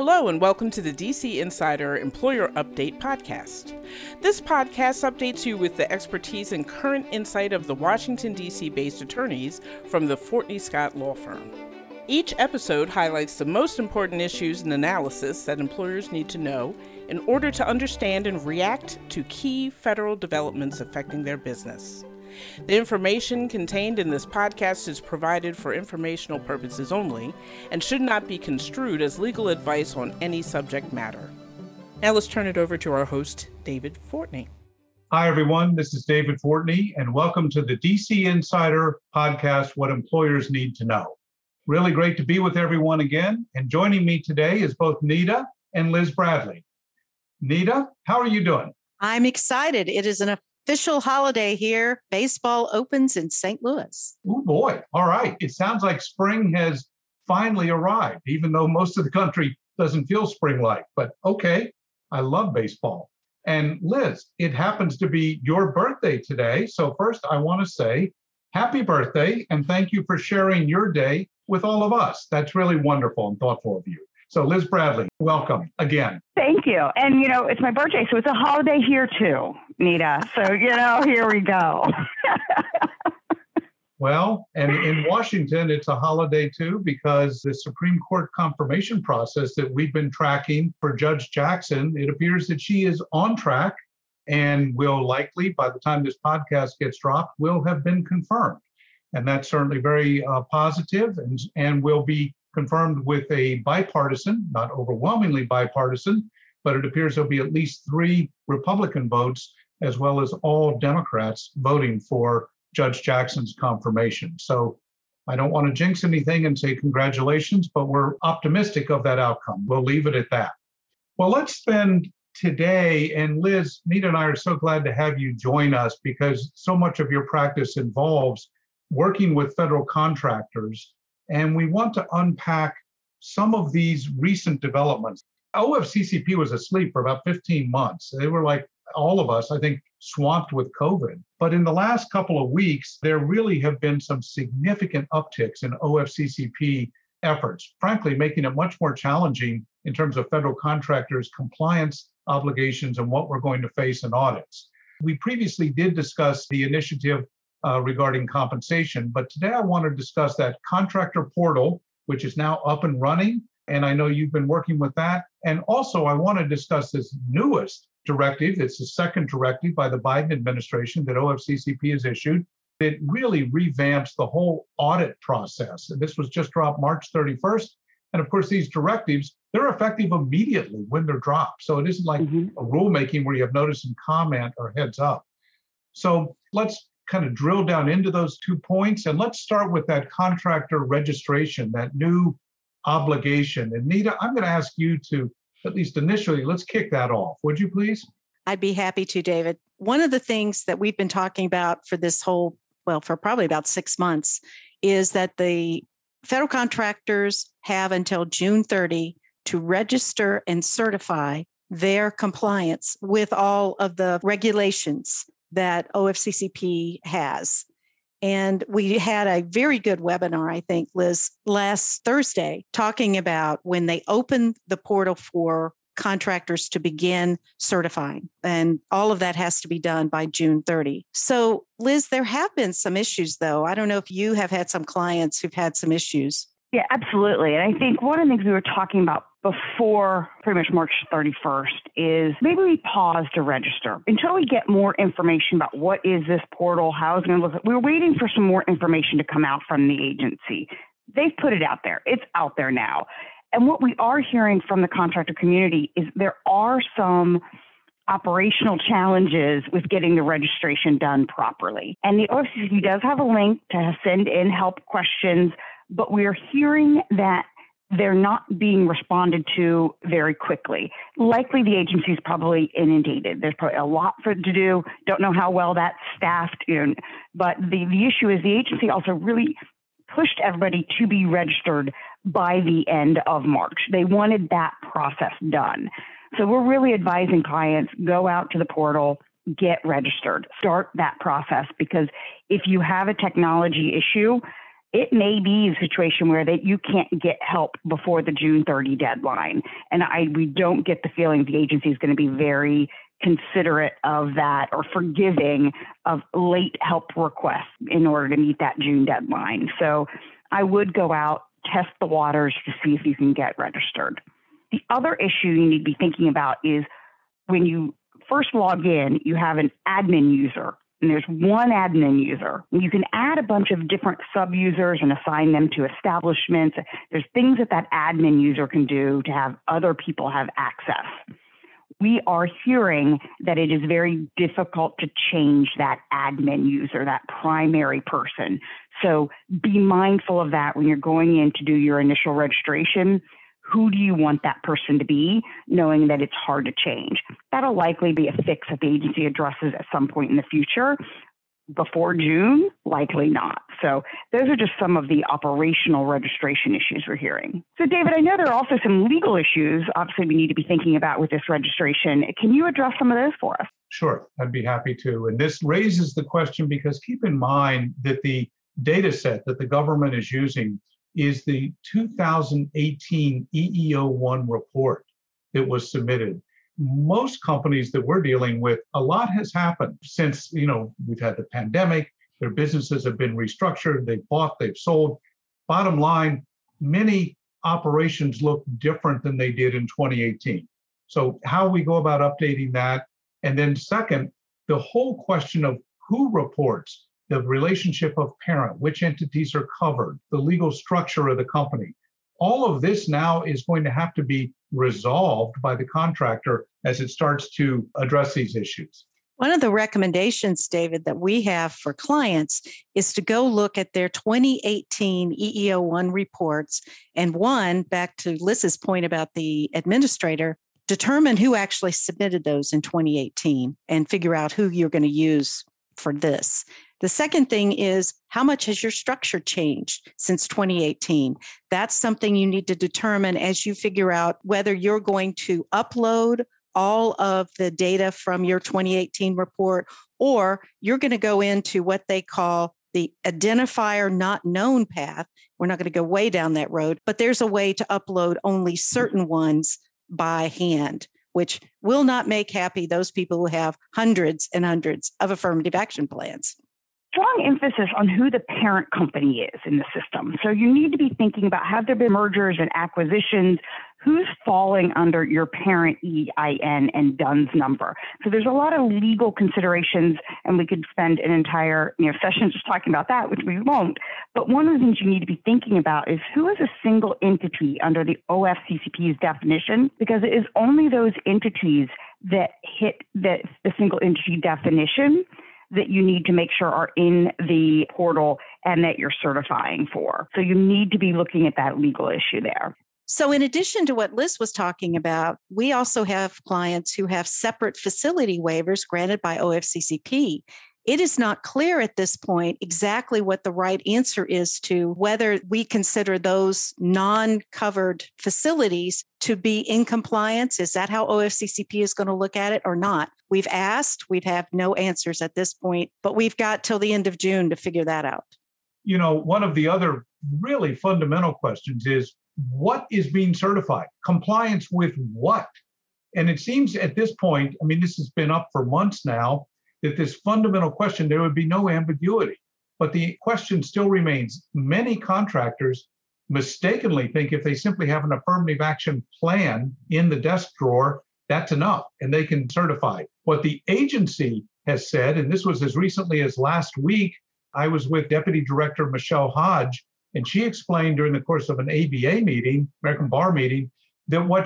Hello and welcome to the DC Insider Employer Update podcast. This podcast updates you with the expertise and current insight of the Washington, D.C.-based attorneys from the Fortney Scott Law Firm. Each episode highlights the most important issues and analysis that employers need to know in order to understand and react to key federal developments affecting their business. The information contained in this podcast is provided for informational purposes only and should not be construed as legal advice on any subject matter. Now let's turn it over to our host, David Fortney. Hi, everyone. This is David Fortney, and welcome to the DC Insider podcast, What Employers Need to Know. Really great to be with everyone again. And joining me today is both Nita and Liz Bradley. Nita, how are you doing? I'm excited. It is an official holiday here. Baseball opens in St. Louis. Oh, boy. All right. It sounds like spring has finally arrived, even though most of the country doesn't feel spring-like. But okay, I love baseball. And Liz, it happens to be your birthday today. So first, I want to say happy birthday and thank you for sharing your day with all of us. That's really wonderful and thoughtful of you. So Liz Bradley, welcome again. Thank you. And, it's my birthday, so it's a holiday here too, Nita. So, here we go. Well, and in Washington, it's a holiday too, because the Supreme Court confirmation process that we've been tracking for Judge Jackson, it appears that she is on track and will likely, by the time this podcast gets dropped, will have been confirmed. And that's certainly very positive and will be confirmed with a bipartisan, not overwhelmingly bipartisan, but it appears there'll be at least 3 Republican votes, as well as all Democrats voting for Judge Jackson's confirmation. So I don't want to jinx anything and say congratulations, but we're optimistic of that outcome. We'll leave it at that. Well, let's spend today, and Liz, Nita and I are so glad to have you join us because so much of your practice involves working with federal contractors. And we want to unpack some of these recent developments. OFCCP was asleep for about 15 months. They were like all of us, I think, swamped with COVID. But in the last couple of weeks, there really have been some significant upticks in OFCCP efforts, frankly, making it much more challenging in terms of federal contractors' compliance obligations and what we're going to face in audits. We previously did discuss the initiative regarding compensation. But today I want to discuss that contractor portal, which is now up and running. And I know you've been working with that. And also I want to discuss this newest directive. It's the second directive by the Biden administration that OFCCP has issued. It really revamps the whole audit process. And this was just dropped March 31st. And of course, these directives, they're effective immediately when they're dropped. So it isn't like a rulemaking where you have notice and comment or heads up. So let's kind of drill down into those 2 points. And let's start with that contractor registration, that new obligation. And Nita, I'm going to ask you to, at least initially, let's kick that off. Would you please? I'd be happy to, David. One of the things that we've been talking about for for probably about 6 months is that the federal contractors have until June 30 to register and certify their compliance with all of the regulations that OFCCP has. And we had a very good webinar, I think, Liz, last Thursday, talking about when they open the portal for contractors to begin certifying. And all of that has to be done by June 30. So, Liz, there have been some issues, though. I don't know if you have had some clients who've had some issues. Yeah, absolutely. And I think one of the things we were talking about before pretty much March 31st is maybe we pause to register until we get more information about what is this portal, how is it going to look. We're waiting for some more information to come out from the agency. They've put it out there. It's out there now. And what we are hearing from the contractor community is there are some operational challenges with getting the registration done properly. And the OFCCP does have a link to send in help questions, but we are hearing that they're not being responded to very quickly. Likely the agency is probably inundated. There's probably a lot to do. Don't know how well that's staffed. But the issue is the agency also really pushed everybody to be registered by the end of March. They wanted that process done. So we're really advising clients, go out to the portal, get registered, start that process, because if you have a technology issue, it may be a situation where that you can't get help before the June 30 deadline. And we don't get the feeling the agency is going to be very considerate of that or forgiving of late help requests in order to meet that June deadline. So I would go out, test the waters to see if you can get registered. The other issue you need to be thinking about is when you first log in, you have an admin user. And there's one admin user. You can add a bunch of different sub-users and assign them to establishments. There's things that admin user can do to have other people have access. We are hearing that it is very difficult to change that admin user, that primary person. So be mindful of that when you're going in to do your initial registration. Who do you want that person to be, knowing that it's hard to change? That'll likely be a fix that the agency addresses at some point in the future. Before June, likely not. So those are just some of the operational registration issues we're hearing. So David, I know there are also some legal issues, obviously, we need to be thinking about with this registration. Can you address some of those for us? Sure, I'd be happy to. And this raises the question because keep in mind that the data set that the government is using is the 2018 EEO-1 report that was submitted. Most companies that we're dealing with, a lot has happened since, we've had the pandemic, their businesses have been restructured, they've bought, they've sold. Bottom line, many operations look different than they did in 2018. So how we go about updating that. And then second, the whole question of who reports, the relationship of parent, which entities are covered, the legal structure of the company. All of this now is going to have to be resolved by the contractor as it starts to address these issues. One of the recommendations, David, that we have for clients is to go look at their 2018 EEO-1 reports. And one, back to Liz's point about the administrator, determine who actually submitted those in 2018 and figure out who you're going to use for this. The second thing is, how much has your structure changed since 2018? That's something you need to determine as you figure out whether you're going to upload all of the data from your 2018 report, or you're going to go into what they call the identifier not known path. We're not going to go way down that road, but there's a way to upload only certain ones by hand, which will not make happy those people who have hundreds and hundreds of affirmative action plans. Strong emphasis on who the parent company is in the system. So you need to be thinking about, have there been mergers and acquisitions? Who's falling under your parent EIN and DUNS number? So there's a lot of legal considerations, and we could spend an entire session just talking about that, which we won't. But one of the things you need to be thinking about is who is a single entity under the OFCCP's definition, because it is only those entities that hit the single entity definition that you need to make sure are in the portal and that you're certifying for. So you need to be looking at that legal issue there. So in addition to what Liz was talking about, we also have clients who have separate facility waivers granted by OFCCP. It is not clear at this point exactly what the right answer is to whether we consider those non-covered facilities to be in compliance. Is that how OFCCP is going to look at it or not? We've asked, we have no answers at this point, but we've got till the end of June to figure that out. One of the other really fundamental questions is, what is being certified? Compliance with what? And it seems at this point, this has been up for months now, that this fundamental question, there would be no ambiguity. But the question still remains. Many contractors mistakenly think if they simply have an affirmative action plan in the desk drawer, that's enough, and they can certify. What the agency has said, and this was as recently as last week, I was with Deputy Director Michelle Hodge, and she explained during the course of an ABA meeting, American Bar meeting, that what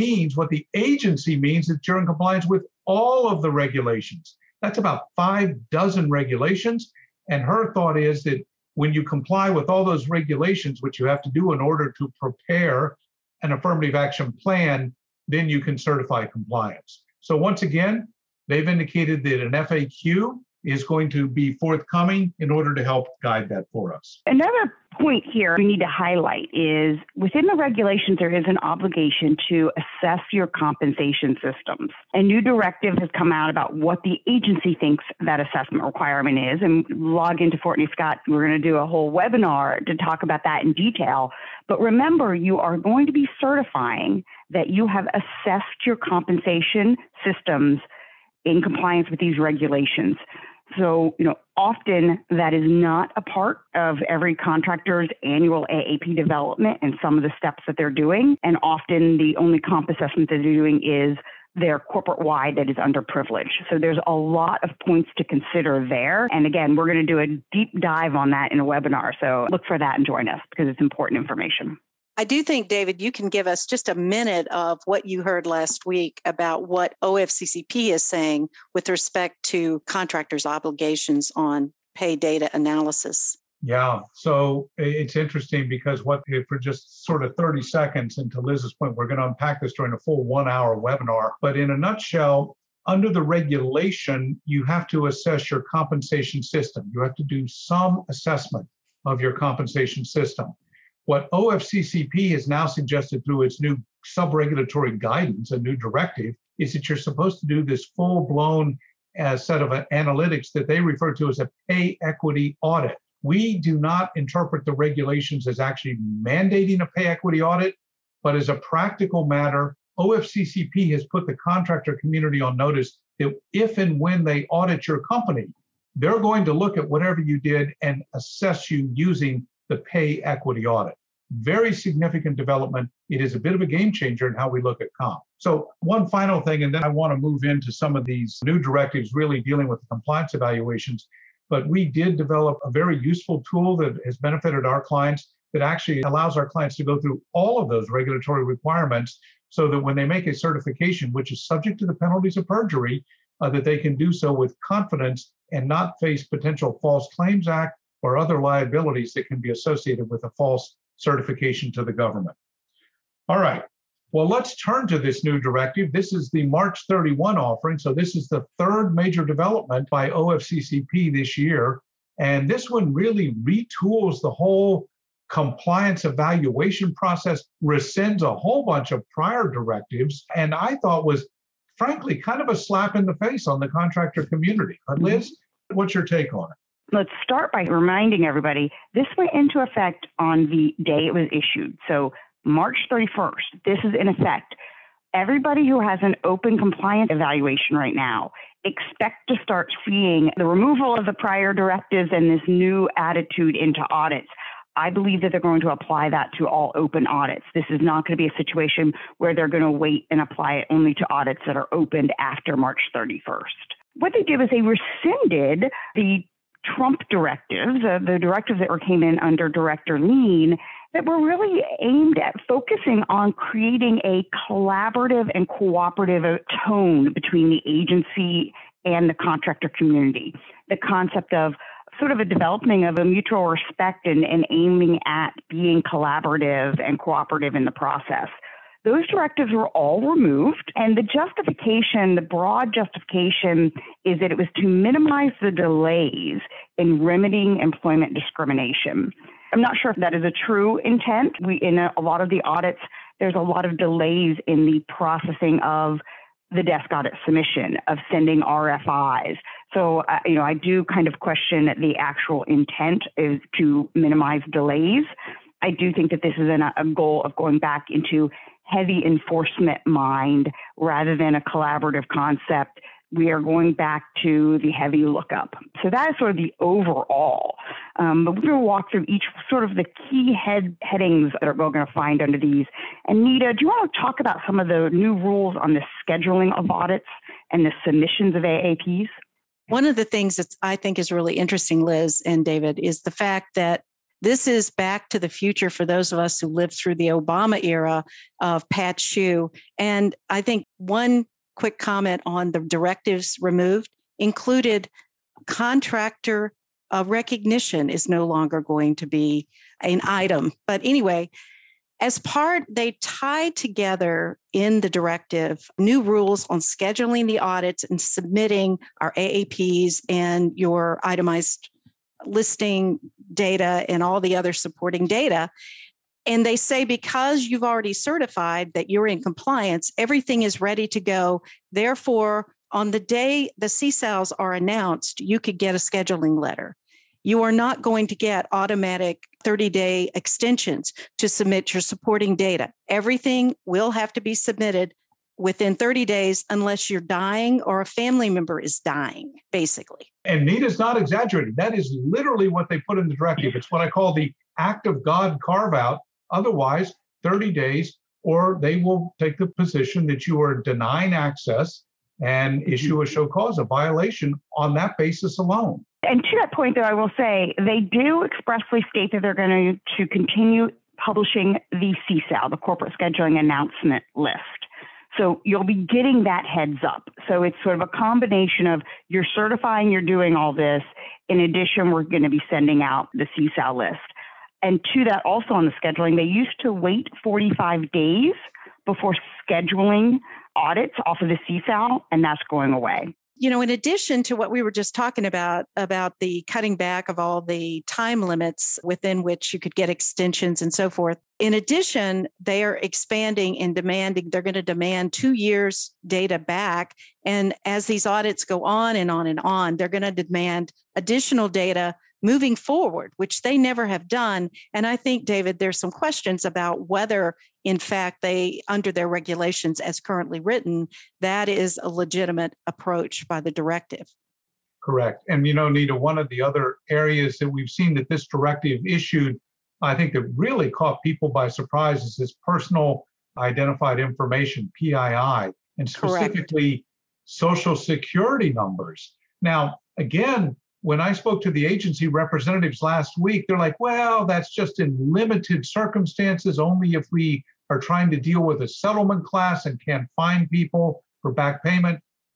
the agency means is you're in compliance with all of the regulations. That's about 6 regulations. And her thought is that when you comply with all those regulations, which you have to do in order to prepare an affirmative action plan, then you can certify compliance. So once again, they've indicated that an FAQ is going to be forthcoming in order to help guide that for us. Another point here we need to highlight is within the regulations, there is an obligation to assess your compensation systems. A new directive has come out about what the agency thinks that assessment requirement is. And log into Fortney Scott, we're going to do a whole webinar to talk about that in detail. But remember, you are going to be certifying that you have assessed your compensation systems in compliance with these regulations. So, often that is not a part of every contractor's annual AAP development and some of the steps that they're doing. And often the only comp assessment that they're doing is their corporate-wide that is underprivileged. So there's a lot of points to consider there. And again, we're going to do a deep dive on that in a webinar. So look for that and join us because it's important information. I do think, David, you can give us just a minute of what you heard last week about what OFCCP is saying with respect to contractors' obligations on pay data analysis. Yeah, so it's interesting because for just sort of 30 seconds, and to Liz's point, we're going to unpack this during a full 1 hour webinar. But in a nutshell, under the regulation, you have to assess your compensation system. You have to do some assessment of your compensation system. What OFCCP has now suggested through its new sub-regulatory guidance, a new directive, is that you're supposed to do this full-blown set of analytics that they refer to as a pay equity audit. We do not interpret the regulations as actually mandating a pay equity audit, but as a practical matter, OFCCP has put the contractor community on notice that if and when they audit your company, they're going to look at whatever you did and assess you using the pay equity audit. Very significant development. It is a bit of a game changer in how we look at comp. So one final thing, and then I want to move into some of these new directives really dealing with the compliance evaluations. But we did develop a very useful tool that has benefited our clients that actually allows our clients to go through all of those regulatory requirements so that when they make a certification, which is subject to the penalties of perjury, that they can do so with confidence and not face potential False Claims Act or other liabilities that can be associated with a false certification to the government. All right. Well, let's turn to this new directive. This is the March 31 offering. So this is the third major development by OFCCP this year. And this one really retools the whole compliance evaluation process, rescinds a whole bunch of prior directives, and I thought was, frankly, kind of a slap in the face on the contractor community. Liz, what's your take on it? Let's start by reminding everybody, this went into effect on the day it was issued. So March 31st, this is in effect. Everybody who has an open compliance evaluation right now, expect to start seeing the removal of the prior directives and this new attitude into audits. I believe that they're going to apply that to all open audits. This is not going to be a situation where they're going to wait and apply it only to audits that are opened after March 31st. What they did was they rescinded the Trump directives, the directives that came in under Director Lean, that were really aimed at focusing on creating a collaborative and cooperative tone between the agency and the contractor community. The concept of sort of a developing of a mutual respect and aiming at being collaborative and cooperative in the process. Those directives were all removed, and the justification, the broad justification, is that it was to minimize the delays in remedying employment discrimination. I'm not sure if that is a true intent. In a lot of the audits, there's a lot of delays in the processing of the desk audit submission, of sending RFIs. So, I do kind of question that the actual intent is to minimize delays. I do think that this is a goal of going back into heavy enforcement mind rather than a collaborative concept. We are going back to the heavy lookup. So that is sort of the overall. But we're going to walk through each sort of the key headings that we're going to find under these. And Nita, do you want to talk about some of the new rules on the scheduling of audits and the submissions of AAPs? One of the things that I think is really interesting, Liz and David, is the fact that this is back to the future for those of us who lived through the Obama era of Pat Shue. And I think one quick comment on the directives removed included contractor recognition is no longer going to be an item. But anyway, As part, they tied together in the directive new rules on scheduling the audits and submitting our AAPs and your itemized listing data and all the other supporting data. And they say, because you've already certified that you're in compliance, everything is ready to go. Therefore, on the day the CSALs are announced, you could get a scheduling letter. You are not going to get automatic 30-day extensions to submit your supporting data. Everything will have to be submitted within 30 days unless you're dying or a family member is dying, basically. And Nita's not exaggerating. That is literally what they put in the directive. It's what I call the act of God carve out. Otherwise, 30 days, or they will take the position that you are denying access and issue a show cause, a violation on that basis alone. And to that point, though, I will say they do expressly state that they're going to continue publishing the CSAL, the Corporate Scheduling Announcement List. So you'll be getting that heads up. So it's sort of a combination of you're certifying you're doing all this. In addition, we're going to be sending out the CSAL list. And to that, also on the scheduling, they used to wait 45 days before scheduling audits off of the CSAL, and that's going away. You know, in addition to what we were just talking about the cutting back of all the time limits within which you could get extensions and so forth, in addition, they are expanding and demanding, they're going to demand 2 years data back. And as these audits go on and on and on, they're going to demand additional data moving forward, which they never have done. And I think, David, there's some questions about whether, in fact, they, under their regulations as currently written, that is a legitimate approach by the directive. Correct. And, you know, Nita, one of the other areas that we've seen that this directive issued, I think that really caught people by surprise, is this personal identified information, PII, and specifically Correct. Social security numbers. Now, again, when I spoke to the agency representatives last week, they're like, well, that's just in limited circumstances, only if we are trying to deal with a settlement class and can't find people for back payment.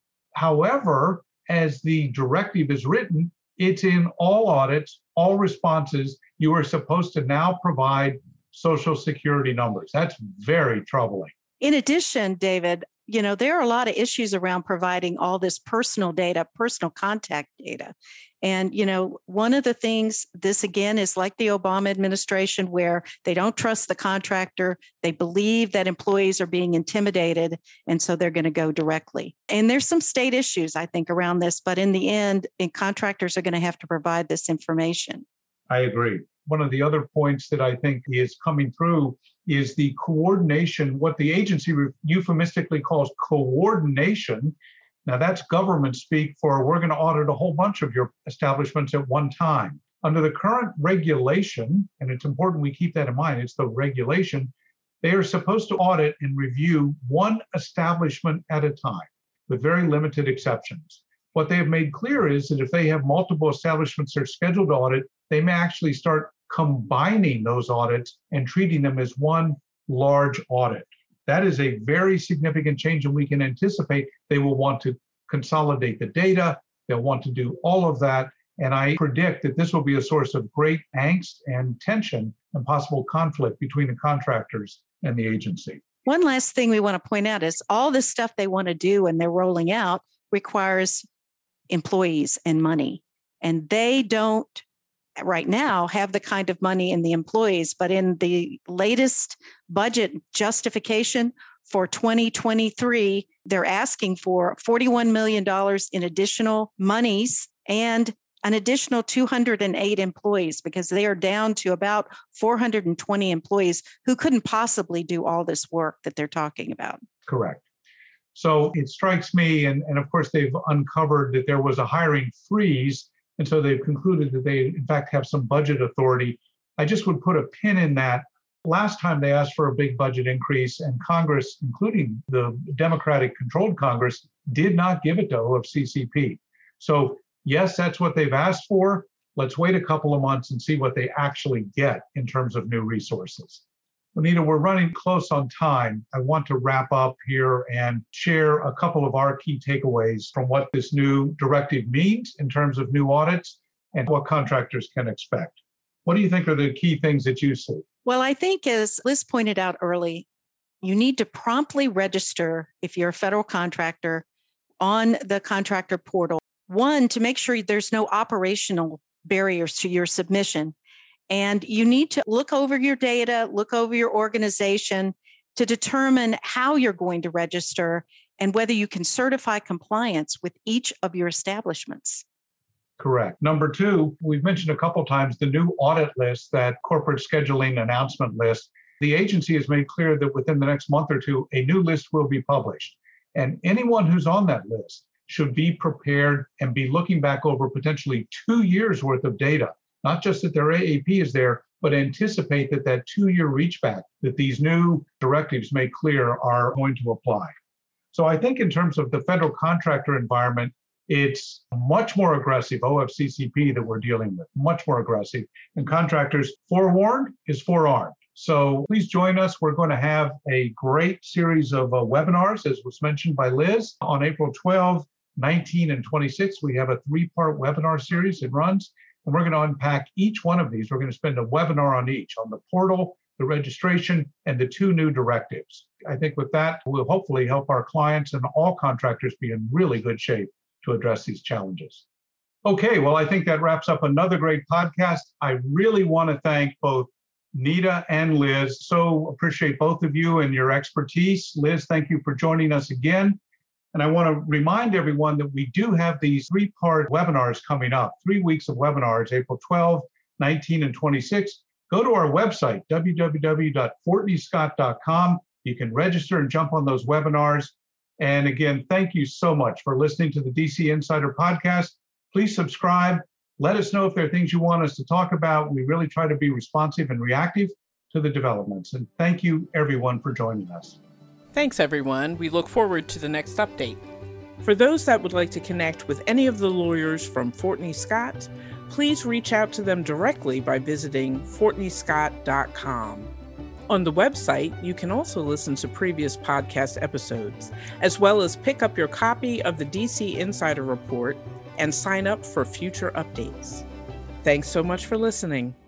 However, as the directive is written, it's in all audits, all responses. You are supposed to now provide social security numbers. That's very troubling. In addition, David, you know, there are a lot of issues around providing all this personal data, personal contact data. And, you know, one of the things, this again is like the Obama administration, where they don't trust the contractor. They believe that employees are being intimidated. And so they're going to go directly. And there's some state issues, I think, around this. But in the end, contractors are going to have to provide this information. I agree. One of the other points that I think is coming through is the coordination, what the agency euphemistically calls coordination. Now, that's government speak for we're going to audit a whole bunch of your establishments at one time. Under the current regulation, and it's important we keep that in mind, it's the regulation, they are supposed to audit and review one establishment at a time, with very limited exceptions. What they have made clear is that if they have multiple establishments they're scheduled to audit, they may actually start combining those audits and treating them as one large audit. That is a very significant change, and we can anticipate they will want to consolidate the data. They'll want to do all of that. And I predict that this will be a source of great angst and tension and possible conflict between the contractors and the agency. One last thing we want to point out is all this stuff they want to do and they're rolling out requires employees and money. And they don't right now have the kind of money in the employees, but in the latest budget justification for 2023, they're asking for $41 million in additional monies and an additional 208 employees, because they are down to about 420 employees who couldn't possibly do all this work that they're talking about. Correct. So it strikes me, and of course they've uncovered that there was a hiring freeze. And so they've concluded that they, in fact, have some budget authority. I just would put a pin in that. Last time they asked for a big budget increase, and Congress, including the Democratic-controlled Congress, did not give it to OFCCP. So yes, that's what they've asked for. Let's wait a couple of months and see what they actually get in terms of new resources. Anita, we're running close on time. I want to wrap up here and share a couple of our key takeaways from what this new directive means in terms of new audits and what contractors can expect. What do you think are the key things that you see? Well, I think as Liz pointed out early, you need to promptly register if you're a federal contractor on the contractor portal. One, to make sure there's no operational barriers to your submission. And you need to look over your data, look over your organization to determine how you're going to register and whether you can certify compliance with each of your establishments. Correct. Number two, we've mentioned a couple times the new audit list, that corporate scheduling announcement list. The agency has made clear that within the next month or two, a new list will be published. And anyone who's on that list should be prepared and be looking back over potentially 2 years worth of data, not just that their AAP is there, but anticipate that that 2-year reach back that these new directives make clear are going to apply. So I think in terms of the federal contractor environment, it's much more aggressive OFCCP that we're dealing with, much more aggressive. And contractors, forewarned is forearmed. So please join us. We're going to have a great series of webinars, as was mentioned by Liz, on April 12, 19, and 26. We have a 3-part webinar series that runs, and we're going to unpack each one of these. We're going to spend a webinar on each, on the portal, the registration, and the 2 new directives. I think with that, we'll hopefully help our clients and all contractors be in really good shape to address these challenges. Okay, well, I think that wraps up another great podcast. I really want to thank both Nita and Liz. So appreciate both of you and your expertise. Liz, thank you for joining us again. And I want to remind everyone that we do have these 3-part webinars coming up, 3 weeks of webinars, April 12, 19, and 26. Go to our website, www.fortneyscott.com. You can register and jump on those webinars. And again, thank you so much for listening to the DC Insider Podcast. Please subscribe. Let us know if there are things you want us to talk about. We really try to be responsive and reactive to the developments. And thank you, everyone, for joining us. Thanks, everyone. We look forward to the next update. For those that would like to connect with any of the lawyers from Fortney Scott, please reach out to them directly by visiting fortneyscott.com. On the website, you can also listen to previous podcast episodes, as well as pick up your copy of the DC Insider Report and sign up for future updates. Thanks so much for listening.